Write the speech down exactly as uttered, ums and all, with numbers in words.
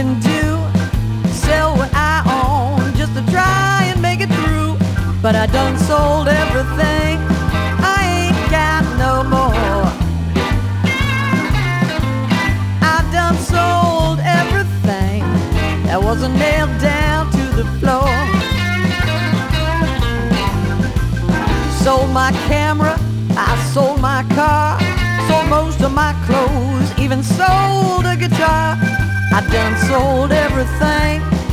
can do, sell what I own just to try and make it through. But I done sold everything, I ain't got no more. I done sold everything that wasn't nailed down to the floor. Sold my camera, I sold my car, sold most of my clothes, even sold a guitar. I done sold everything